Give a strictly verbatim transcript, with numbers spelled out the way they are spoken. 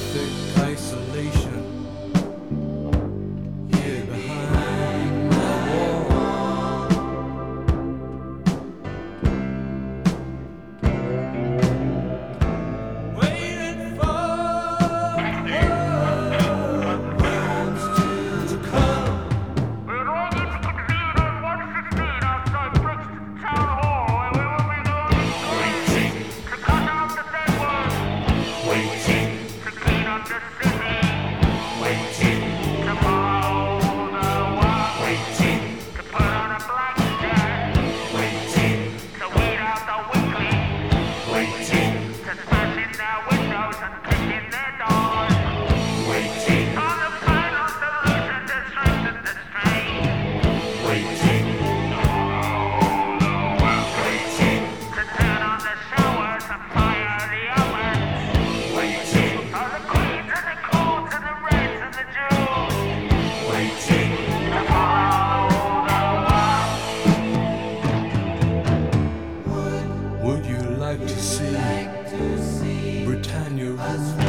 perfect isolation here behind my wall. Waiting for words to come. We're all going to convene on one fifteen outside Brixton Town Hall, where we will be going to cut out the dead words, Waiting, to clean up the city, waiting, to mow the walk, waiting, to put on a black jack, waiting, to weed out the weakling, waiting, to smash in their windows and kick in their doors. waiting, On the final solution to strengthen the strain, waiting, waiting, to turn on the showers and fire the ovens. waiting, All the queens and the coons and the reds and the Jews, waiting, to follow the walk. Would you like to see Britannia rule?